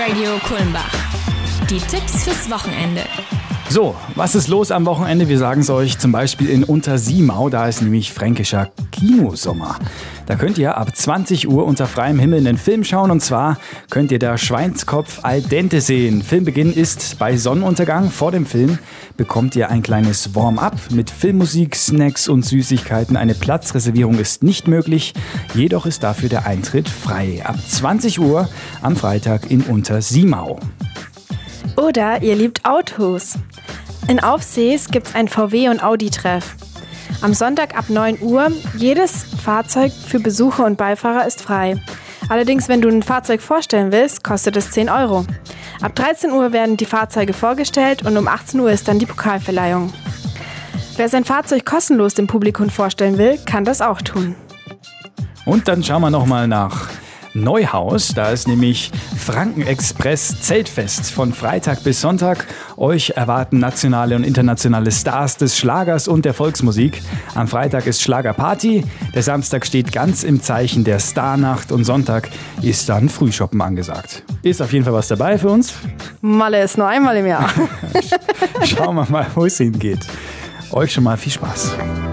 Radio Kulmbach. Die Tipps fürs Wochenende. So, was ist los am Wochenende? Wir sagen es euch zum Beispiel in Untersiemau, da ist nämlich fränkischer Kinosommer. Da könnt ihr ab 20 Uhr unter freiem Himmel einen Film schauen, und zwar könnt ihr da Schweinskopf al dente sehen. Filmbeginn ist bei Sonnenuntergang. Vor dem Film bekommt ihr ein kleines Warm-up mit Filmmusik, Snacks und Süßigkeiten. Eine Platzreservierung ist nicht möglich, jedoch ist dafür der Eintritt frei. Ab 20 Uhr am Freitag in Untersiemau. Oder ihr liebt Autos. In Aufsees gibt's ein VW- und Audi-Treff. Am Sonntag ab 9 Uhr. Jedes Fahrzeug für Besucher und Beifahrer ist frei. Allerdings, wenn du ein Fahrzeug vorstellen willst, kostet es 10 Euro. Ab 13 Uhr werden die Fahrzeuge vorgestellt und um 18 Uhr ist dann die Pokalverleihung. Wer sein Fahrzeug kostenlos dem Publikum vorstellen will, kann das auch tun. Und dann schauen wir nochmal nach Neuhaus. Da ist nämlich Franken-Express Zeltfest von Freitag bis Sonntag. Euch erwarten nationale und internationale Stars des Schlagers und der Volksmusik. Am Freitag ist Schlagerparty, der Samstag steht ganz im Zeichen der Starnacht und Sonntag ist dann Frühshoppen angesagt. Ist auf jeden Fall was dabei für uns. Malle ist nur einmal im Jahr. Schauen wir mal, wo es hingeht. Euch schon mal viel Spaß.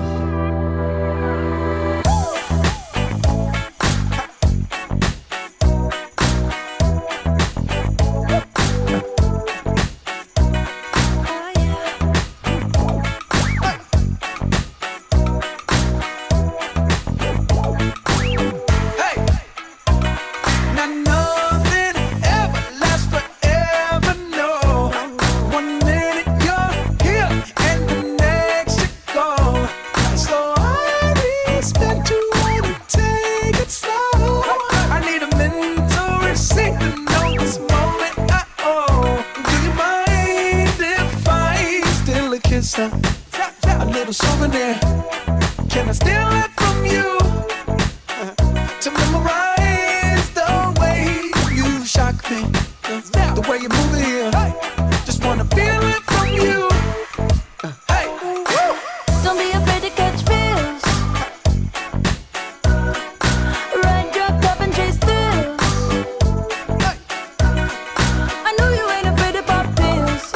A little souvenir. Can I steal it from you? To memorize the way you shock me, the way you move it here. Just wanna feel it from you. Hey, don't be afraid to catch feels. Ride your cup and chase thrills. I know you ain't afraid to pop pills.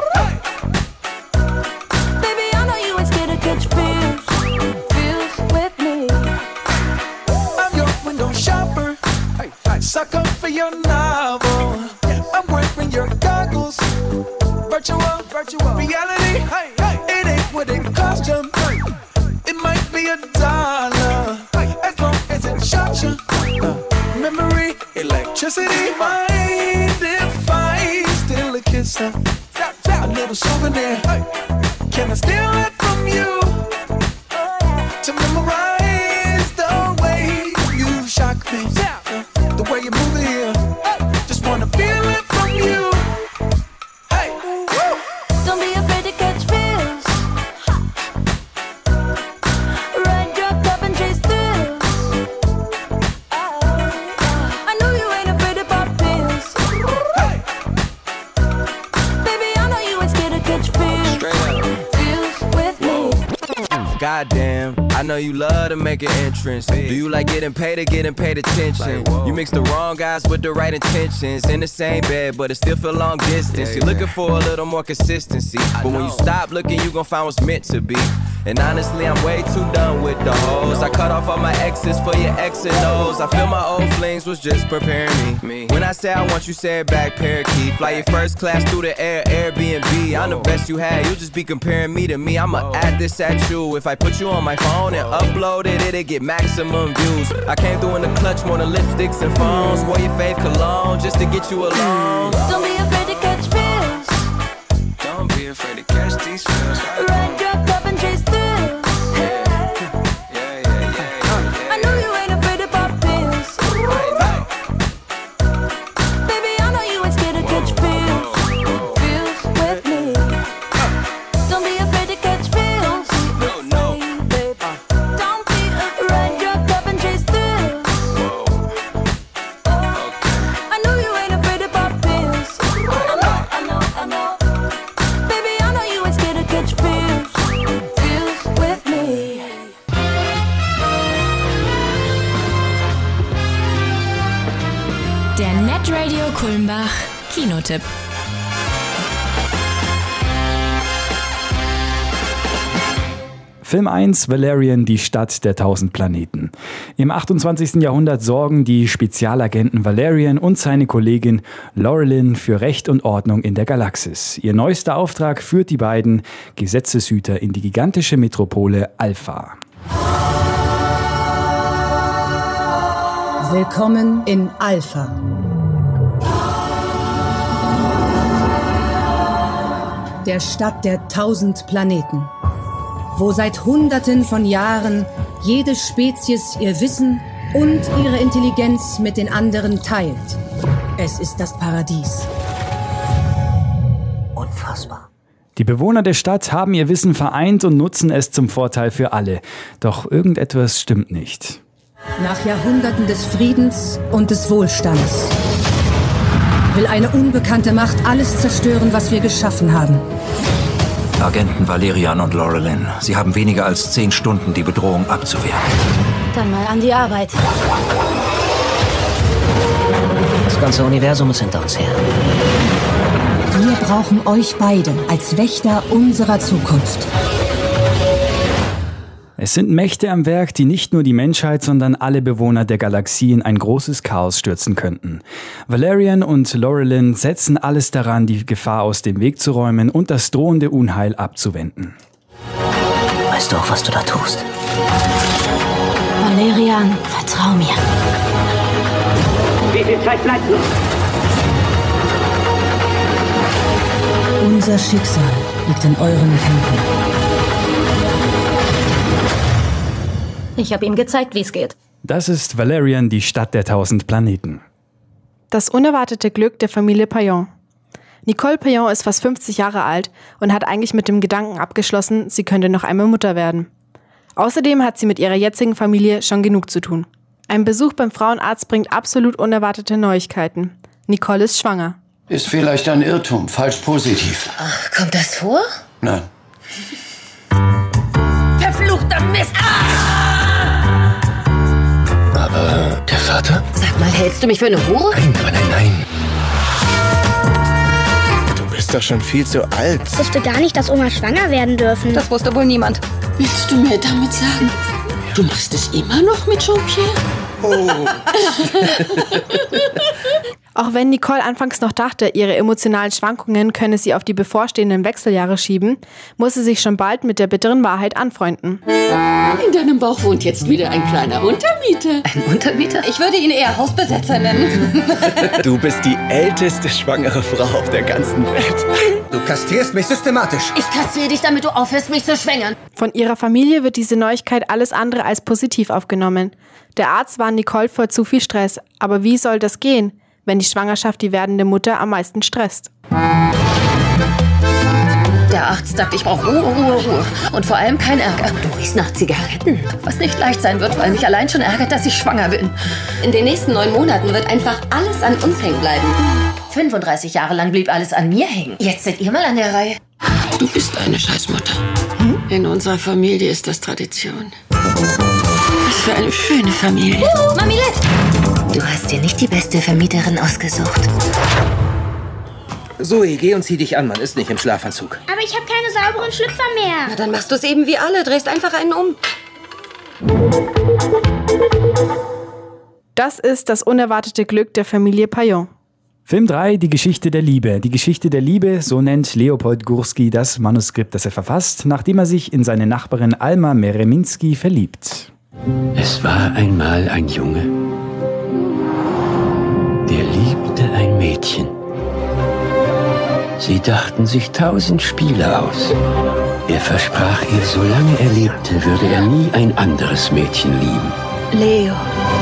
Baby, I know you ain't scared to catch feels. Feels with me. I'm your window shopper. Sucker for your novel. I'm wearing your goggles. Virtual reality. It ain't what it cost you. It might be $1 as long as it shocks you. Memory, electricity. Mind if I steal a kiss? A little souvenir. Can I steal it from you? To memorize the way you shock me, the way you move it here. Just wanna feel it from you. Hey, Don't be afraid to catch feels. Ride your cup and chase thrills. I know you ain't afraid to pop pills. hey, Baby, I know you ain't scared to catch feels. Feels with me. Goddamn, I know you love to make an entrance. Do you like getting paid or getting paid attention? You mix the wrong guys with the right intentions. In the same bed, but it still feel long distance. You're looking for a little more consistency. But when you stop looking, you gon' find what's meant to be. And honestly, I'm way too done with the hoes. I cut off all my exes for your X and O's. I feel my old flings was just preparing me. When I say I want you, say it back, parakeet. Fly your first class through the air, Airbnb. I'm the best you had, you'll just be comparing me to me. I'ma add this at you. If I put you on my phone and upload it, it'll get maximum views. I came through in the clutch more than lipsticks and phones. Wore your fave cologne just to get you alone. Don't be afraid to catch feels. Don't be afraid to catch these feels. Ride your cup and chase thrills. I know you ain't afraid to pop pills. Baby, I know you ain't scared to catch feels. Feels with me. Don't be afraid to catch feels. No. Don't be afraid. Ride your cup and chase thrills. I know you ain't afraid to pop pills. I know. Baby, I know you ain't scared to catch feels. Kulmbach Kinotipp. Film 1, Valerian, die Stadt der 1000 Planeten. Im 28. Jahrhundert sorgen die Spezialagenten Valerian und seine Kollegin Laurelin für Recht und Ordnung in der Galaxis. Ihr neuester Auftrag führt die beiden Gesetzeshüter in die gigantische Metropole Alpha. Willkommen in Alpha. Der Stadt der 1000 Planeten, wo seit Hunderten von Jahren jede Spezies ihr Wissen und ihre Intelligenz mit den anderen teilt. Es ist das Paradies. Unfassbar. Die Bewohner der Stadt haben ihr Wissen vereint und nutzen es zum Vorteil für alle. Doch irgendetwas stimmt nicht. Nach Jahrhunderten des Friedens und des Wohlstands will eine unbekannte Macht alles zerstören, was wir geschaffen haben. Agenten Valerian und Laurelin, Sie haben weniger als 10 Stunden, die Bedrohung abzuwehren. Dann mal an die Arbeit. Das ganze Universum ist hinter uns her. Wir brauchen euch beide als Wächter unserer Zukunft. Es sind Mächte am Werk, die nicht nur die Menschheit, sondern alle Bewohner der Galaxie in ein großes Chaos stürzen könnten. Valerian und Laurelin setzen alles daran, die Gefahr aus dem Weg zu räumen und das drohende Unheil abzuwenden. Weißt du auch, was du da tust? Valerian, vertrau mir. Wie viel Zeit bleibt noch? Unser Schicksal liegt in euren Händen. Ich habe ihm gezeigt, wie es geht. Das ist Valerian, die Stadt der 1000 Planeten. Das unerwartete Glück der Familie Payon. Nicole Payon ist fast 50 Jahre alt und hat eigentlich mit dem Gedanken abgeschlossen, sie könnte noch einmal Mutter werden. Außerdem hat sie mit ihrer jetzigen Familie schon genug zu tun. Ein Besuch beim Frauenarzt bringt absolut unerwartete Neuigkeiten. Nicole ist schwanger. Ist vielleicht ein Irrtum, falsch positiv. Ach, kommt das vor? Nein. Verfluchter Mist! Aber der Vater? Sag mal, hältst du mich für eine Hure? Nein. Du bist doch schon viel zu alt. Ich wusste gar nicht, dass Oma schwanger werden dürfen. Das wusste wohl niemand. Willst du mir damit sagen, du machst es immer noch mit Jean-Pierre? Oh. Auch wenn Nicole anfangs noch dachte, ihre emotionalen Schwankungen könne sie auf die bevorstehenden Wechseljahre schieben, muss sie sich schon bald mit der bitteren Wahrheit anfreunden. In deinem Bauch wohnt jetzt wieder ein kleiner Untermieter. Ein Untermieter? Ich würde ihn eher Hausbesetzer nennen. Du bist die älteste schwangere Frau auf der ganzen Welt. Du kastrierst mich systematisch. Ich kastriere dich, damit du aufhörst, mich zu schwängern. Von ihrer Familie wird diese Neuigkeit alles andere als positiv aufgenommen. Der Arzt warnt Nicole vor zu viel Stress. Aber wie soll das gehen, wenn die Schwangerschaft die werdende Mutter am meisten stresst? Der Arzt sagt, ich brauche Ruhe. Und vor allem kein Ärger. Du riechst nach Zigaretten. Was nicht leicht sein wird, weil mich allein schon ärgert, dass ich schwanger bin. In den nächsten 9 Monaten wird einfach alles an uns hängen bleiben. 35 Jahre lang blieb alles an mir hängen. Jetzt seid ihr mal an der Reihe. Du bist eine Scheißmutter. In unserer Familie ist das Tradition. Was für eine schöne Familie. Mamilette! Du hast dir nicht die beste Vermieterin ausgesucht. Zoe, geh und zieh dich an, man ist nicht im Schlafanzug. Aber ich habe keine sauberen Schlüpfer mehr. Na, dann machst du es eben wie alle, drehst einfach einen um. Das ist das unerwartete Glück der Familie Payon. Film 3, die Geschichte der Liebe. Die Geschichte der Liebe, so nennt Leopold Gurski das Manuskript, das er verfasst, nachdem er sich in seine Nachbarin Alma Mereminski verliebt. Es war einmal ein Junge, der liebte ein Mädchen. Sie dachten sich 1000 Spiele aus. Er versprach ihr, solange er lebte, würde er nie ein anderes Mädchen lieben. Leo!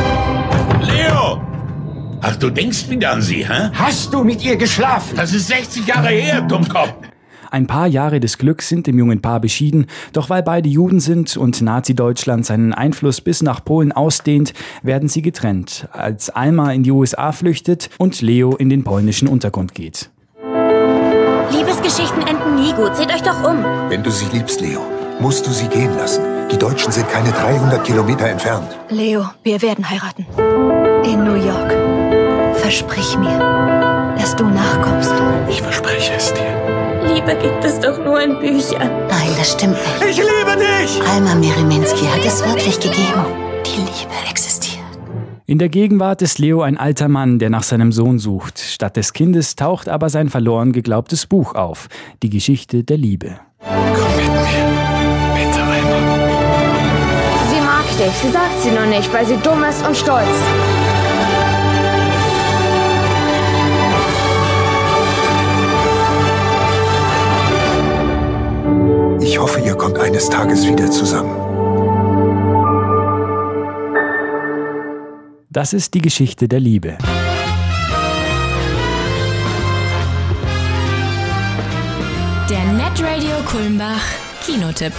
Ach, du denkst wieder an sie, hä? Hast du mit ihr geschlafen? Das ist 60 Jahre her, Dummkopf. Ein paar Jahre des Glücks sind dem jungen Paar beschieden, doch weil beide Juden sind und Nazi-Deutschland seinen Einfluss bis nach Polen ausdehnt, werden sie getrennt, als Alma in die USA flüchtet und Leo in den polnischen Untergrund geht. Liebesgeschichten enden nie gut. Seht euch doch um. Wenn du sie liebst, Leo, musst du sie gehen lassen. Die Deutschen sind keine 300 Kilometer entfernt. Leo, wir werden heiraten. In New York. Versprich mir. du nachkommst. Ich verspreche es dir. Liebe gibt es doch nur in Büchern. Nein, das stimmt nicht. Ich liebe dich! Alma Mereminski hat es wirklich gegeben. Die Liebe existiert. In der Gegenwart ist Leo ein alter Mann, der nach seinem Sohn sucht. Statt des Kindes taucht aber sein verloren geglaubtes Buch auf. Die Geschichte der Liebe. Komm mit mir. Bitte, Alma. Sie mag dich. Sie sagt sie nur nicht, weil sie dumm ist und stolz. Ich hoffe, ihr kommt eines Tages wieder zusammen. Das ist die Geschichte der Liebe. Der Netradio Kulmbach Kinotipp.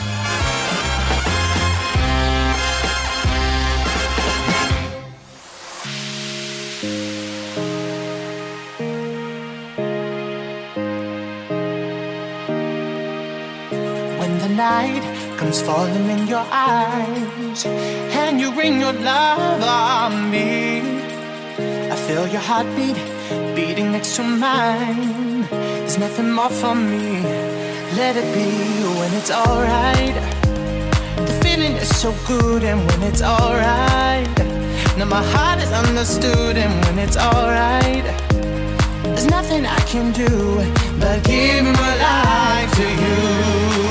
Night comes falling in your eyes, and you ring your love on me. I feel your heartbeat beating next to mine. There's nothing more for me. Let it be when it's alright. The feeling is so good, and when it's alright. Now my heart is understood, and when it's alright. There's nothing I can do but give my life to you.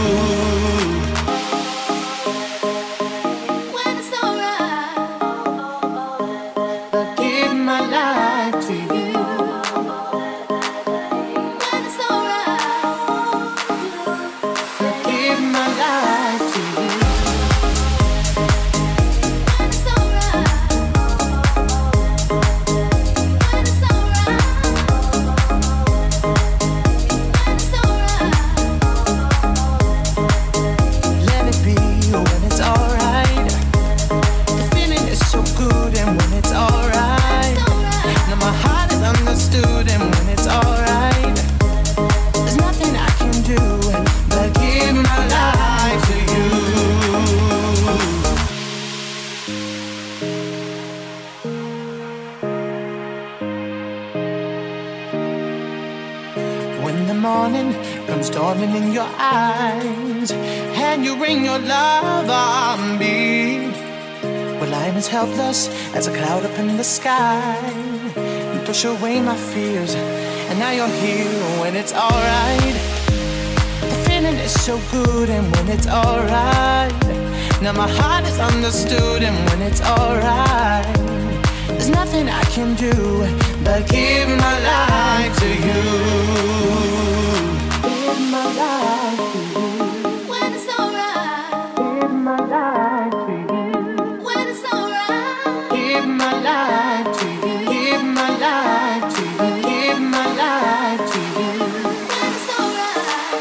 Storming in your eyes, and you ring your love on me. Well, I'm as helpless as a cloud up in the sky. You push away my fears, and now you're here when it's alright. The feeling is so good, and when it's alright. Now my heart is understood, and when it's alright. There's nothing I can do but give my life to you. My life to you. When it's alright. Give my life to you. When it's alright. Give my life to you. Give my life to you. Give my life to you. When it's alright.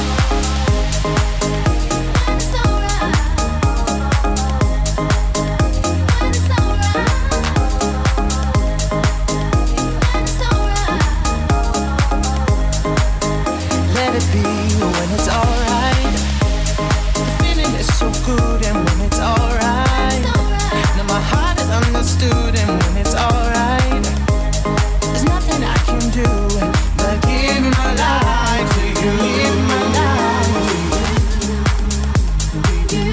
When it's alright. When it's alright. When it's alright. Let it be when it's alright. The feeling is so good, and when it's alright. Now my heart is understood, and when it's alright. There's nothing I can do but give my life to you. Give my life to you.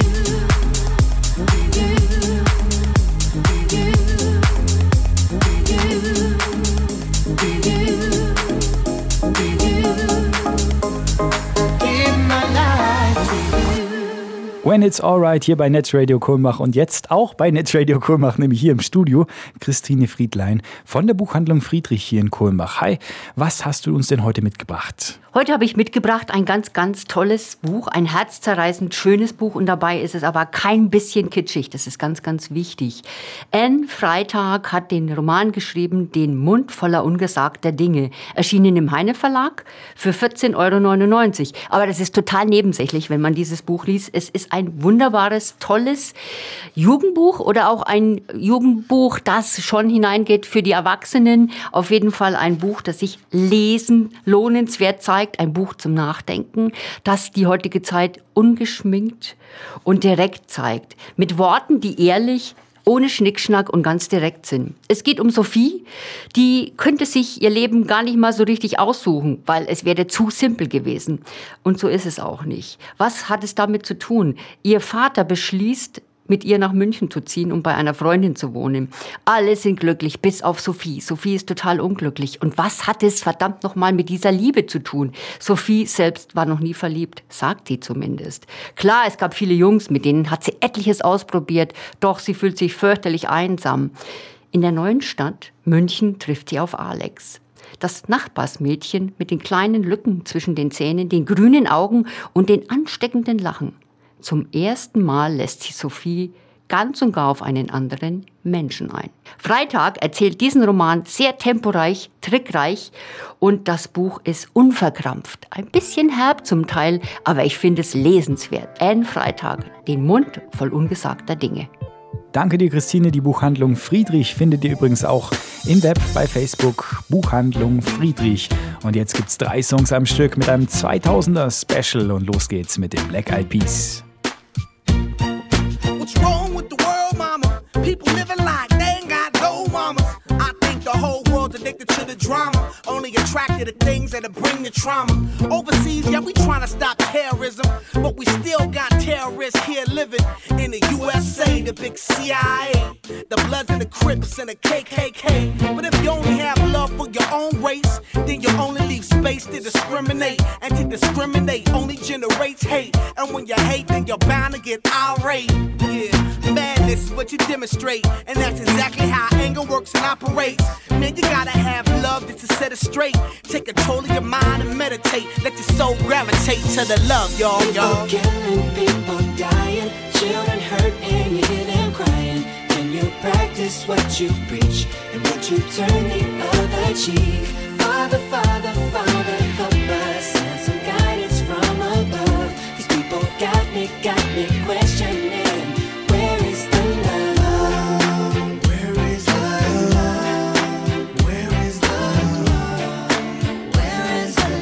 When It's Alright hier bei Netradio Kulmbach und jetzt auch bei Netradio Kulmbach, nämlich hier im Studio, Christine Friedlein von der Buchhandlung Friedrich hier in Kulmbach. Hi, was hast du uns denn heute mitgebracht? Heute habe ich mitgebracht ein ganz, ganz tolles Buch, ein herzzerreißend schönes Buch und dabei ist es aber kein bisschen kitschig, das ist ganz, ganz wichtig. Anne Freitag hat den Roman geschrieben, Den Mund voller ungesagter Dinge, erschienen im Heine Verlag für 14,99 €. Aber das ist total nebensächlich, wenn man dieses Buch liest. Es ist ein wunderbares, tolles Jugendbuch oder auch ein Jugendbuch, das schon hineingeht für die Erwachsenen. Auf jeden Fall ein Buch, das sich lesen lohnenswert zeigt. Ein Buch zum Nachdenken, das die heutige Zeit ungeschminkt und direkt zeigt. Mit Worten, die ehrlich, ohne Schnickschnack und ganz direkt sind. Es geht um Sophie, die könnte sich ihr Leben gar nicht mal so richtig aussuchen, weil es wäre zu simpel gewesen. Und so ist es auch nicht. Was hat es damit zu tun? Ihr Vater beschließt, mit ihr nach München zu ziehen, um bei einer Freundin zu wohnen. Alle sind glücklich, bis auf Sophie. Sophie ist total unglücklich. Und was hat es verdammt nochmal mit dieser Liebe zu tun? Sophie selbst war noch nie verliebt, sagt sie zumindest. Klar, es gab viele Jungs, mit denen hat sie etliches ausprobiert, doch sie fühlt sich fürchterlich einsam. In der neuen Stadt, München, trifft sie auf Alex. Das Nachbarsmädchen mit den kleinen Lücken zwischen den Zähnen, den grünen Augen und den ansteckenden Lachen. Zum ersten Mal lässt sich Sophie ganz und gar auf einen anderen Menschen ein. Freitag erzählt diesen Roman sehr temporeich, trickreich und das Buch ist unverkrampft. Ein bisschen herb zum Teil, aber ich finde es lesenswert. Anne Freitag, den Mund voll ungesagter Dinge. Danke dir, Christine. Die Buchhandlung Friedrich findet ihr übrigens auch im Web bei Facebook. Buchhandlung Friedrich. Und jetzt gibt's 3 Songs am Stück mit einem 2000er Special und los geht's mit den Black Eyed Peas. What's wrong with the world, mama? People living like they ain't got no mamas. I think the whole world's addicted to the drama, only attracted to things that'll bring the trauma. Overseas, yeah, we trying to stop terrorism, but we still got terrorists here living in the USA, the big CIA, the Bloods and the Crips and the KKK. But if you only have love for your own race, then you only leave space to discriminate, and to discriminate only generates hate. And when you hate, then you're bound to get irate. Yeah, madness is what you demonstrate, and that's exactly how anger works and operates. Man, you gotta have love just to set it straight. Take control of your mind and meditate. Let your soul gravitate to the love, y'all. People killing, people dying, children hurt and you hear them crying. When you practice what you preach, and would you turn the other cheek? Father, Father, Father, help us, send some guidance from above. These people got me questioning. Where is the love? Where is the love? Where is the love? Where is the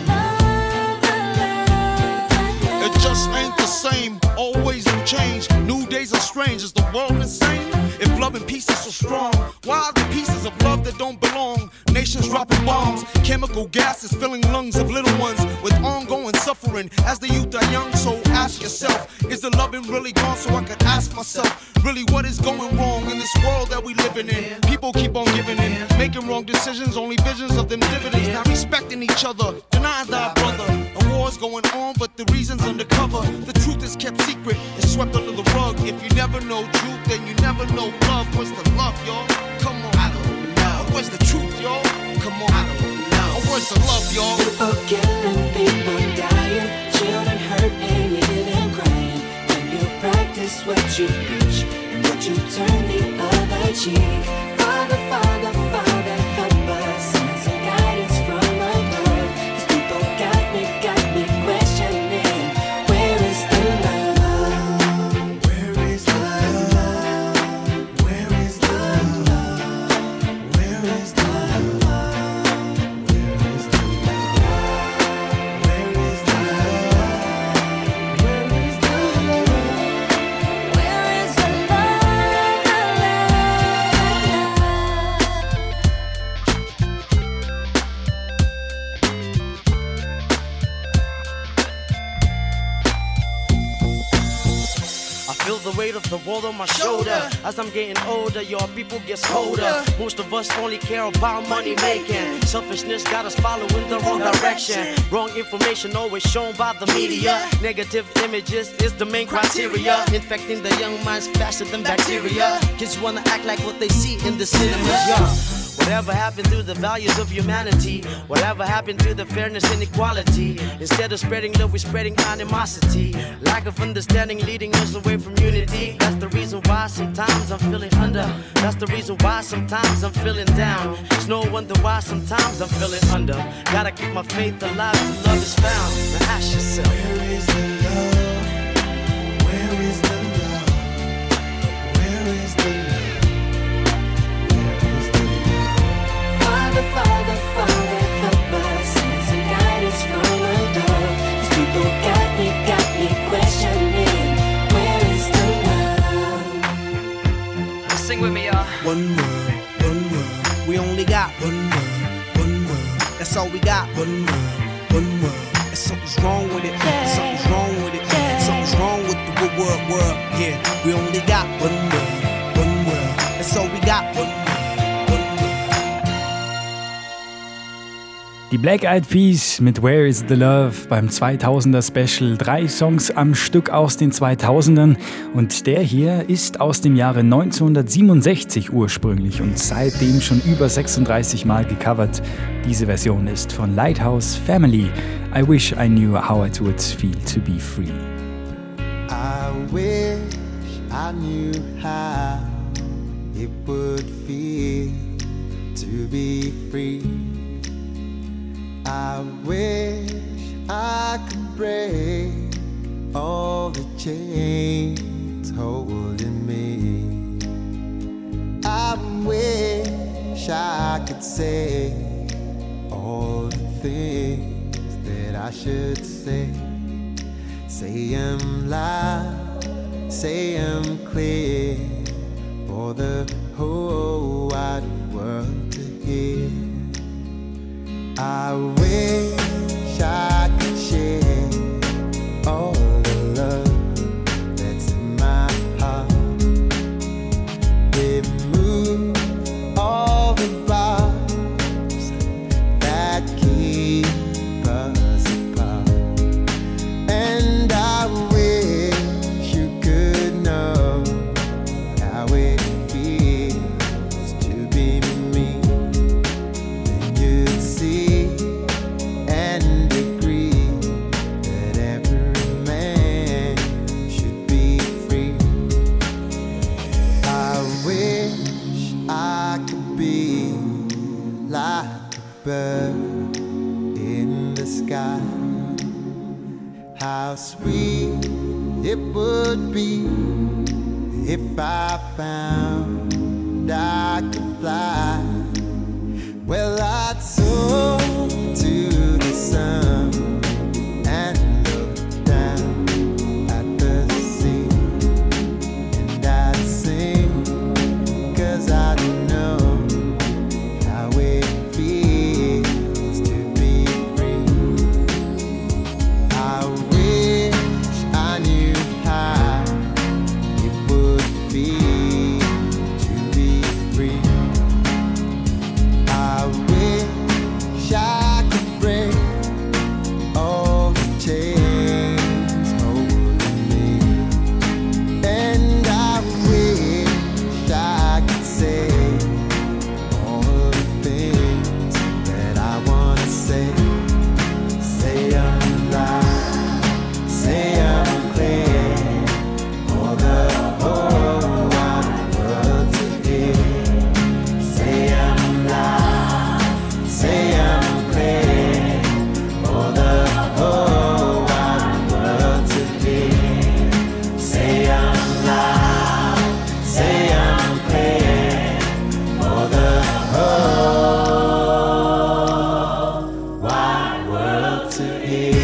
love? It just ain't the same, always in change. New days are strange, is the world insane? If love and peace is so strong, why are the pieces of love that don't belong? Nations dropping bombs, chemical gases filling lungs of little ones with ongoing suffering as the youth are young. So ask yourself, is the loving really gone? So I could ask myself, really what is going wrong in this world that we living in? People keep on giving in, making wrong decisions, only visions of them dividends. Not respecting each other, denying thy brother. A war's going on, but the reason's undercover. The truth is kept secret, it's swept under the rug. If you never know truth, then you never know love. Where's the love, y'all? Come on. I don't know. Where's the truth, y'all? Come on. I don't know. Where's the love, y'all? People killing, people dying, children hurt and you hear them crying. When you practice what you preach, and would you turn the other cheek? Father, Father, Father, help us, send some guidance from above. These people got me questioning. Where is the love? Where is the love? Where is the love? Where is the love? Where is the love? Where is the love? Where is the love? Where is the I feel the weight of the world on my shoulder. As I'm getting older, your people get colder. Most of us only care about money making. Selfishness got us following the wrong direction. Wrong information always shown by the media. Negative images is the main criteria. Infecting the young minds faster than bacteria. Kids wanna act like what they see in the cinemas, yeah. Whatever happened to the values of humanity? Whatever happened to the fairness and equality? Instead of spreading love, we're spreading animosity. Lack of understanding leading us away from unity. That's the reason why sometimes I'm feeling under. That's the reason why sometimes I'm feeling down. It's no wonder why sometimes I'm feeling under. Gotta keep my faith alive till love is found. Now ask yourself, where is the love? Where is the love? Where is the love? Father, Father, help us, send some guidance from above. These people got me questioning. Where is the love? I sing one world. We only got one world. That's all we got, one world. And something's wrong with it, something's wrong with it, something's wrong with the world. Yeah, we only got one world. That's all we got, one world. Die Black Eyed Peas mit Where is the Love beim 2000er Special. 3 Songs am Stück aus den 2000ern. Und der hier ist aus dem Jahre 1967 ursprünglich und seitdem schon über 36 Mal gecovert. Diese Version ist von Lighthouse Family. I wish I knew how it would feel to be free. I wish I knew how it would feel to be free. I wish I could break all the chains holding me. I wish I could say all the things that I should say. Say 'em loud, say 'em clear, for the whole wide world to hear. I wish I could share all the love that's in my heart. Remove all the bars that keep us apart. And I wish you could know how it feels to be me. Then you'd see and agree that every man should be free. I wish I could be like a bird in the sky. How sweet it would be if I found I could fly. Well, I'd soar to the sun and look down at the sea, and I'd sing 'cause I know how it feels to be free. I wish I knew how it would feel to be free. I wish I could break all the chains holding me, and I wish I could say all the things that I want to say. Say 'em loud, say 'em clear, for the whole wide world to hear. Say 'em loud, say 'em clear, for the whole wide world to hear. Say 'em loud, say 'em clear, for the whole wide world to hear.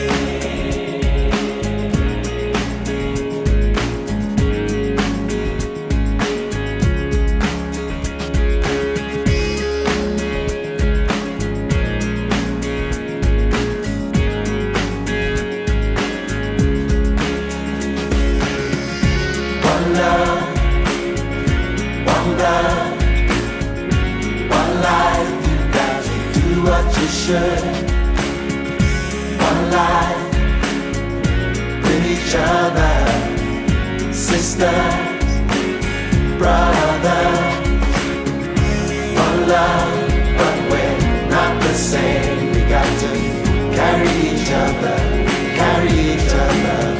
One love, one blood, one life. You got to do what you should. One life with each other, sisters, brothers. One love, but we're not the same. We got to carry each other, carry each other.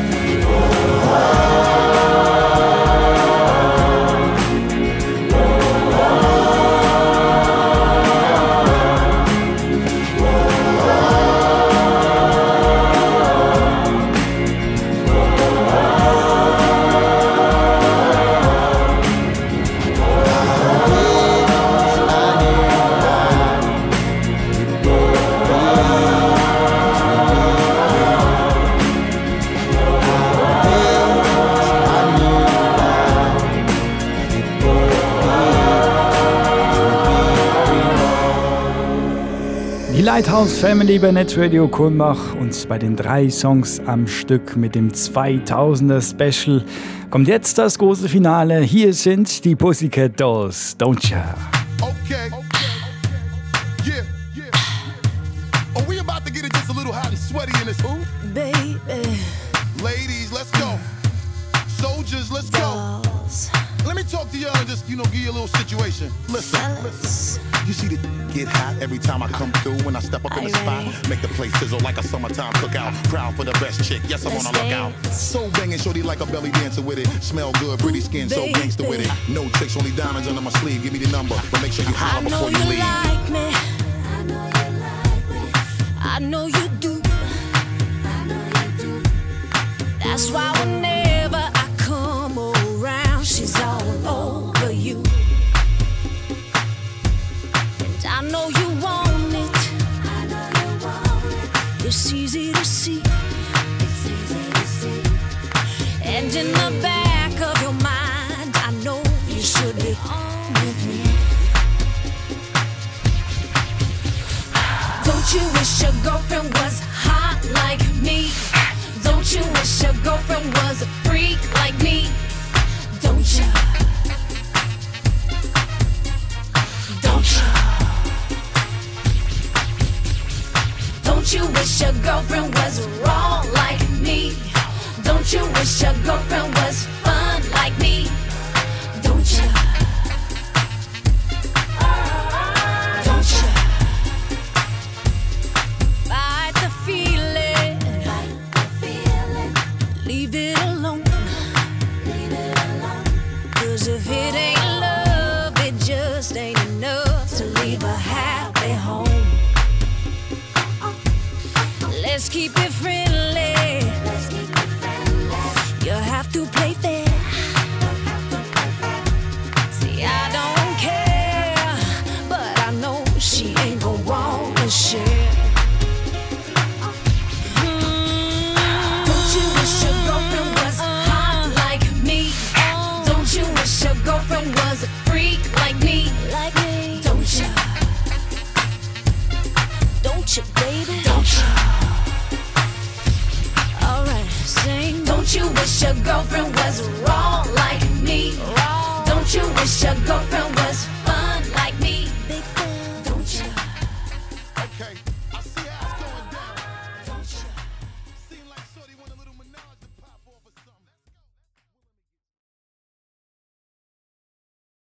Lighthouse Family bei Netradio Kulmbach und bei den 3 Songs am Stück mit dem 2000er Special kommt jetzt das große Finale. Hier sind die Pussycat Dolls, Don't Ya. Okay. Yeah. Oh, we about to get it just a little hot and sweaty in this. Ooh, baby. Ladies, let's go. Soldiers, let's go. Let me talk to y'all and just, give you a little situation. Listen. You see the get hot every time I come through. When I step up in the spot, make the place sizzle like a summertime cookout. Proud for the best chick, yes, I'm on a lookout. So banging, shorty like a belly dancer with it. Smell good, pretty skin, so gangster with it. No tricks, only diamonds under my sleeve. Give me the number, but make sure you holler before you leave. Like me. I know you do. That's why whenever I come around, she's all over you. And I know you want it. It's easy to see. And in the back of your mind, I know you should be on with me. Don't you wish your girlfriend was hot like me? Don't you wish your girlfriend was a freak like me? Don't you? Don't you? Don't you wish your girlfriend was wrong like me? Don't you wish your girlfriend was fun like me? Don't you? Don't you? Fight the feeling. Leave it alone. 'Cause if it ain't love, it just ain't enough to leave a happy home. Let's keep it friendly. You have to play fair. See, I don't care, but I know she ain't gon' wanna share. Don't you wish your girlfriend was hot like me? Don't you wish your girlfriend was a freak like me? Don't you? Don't you, baby? Don't you? Alright, sing. Don't you wish your girlfriend was wrong like me? Don't you wish your girlfriend was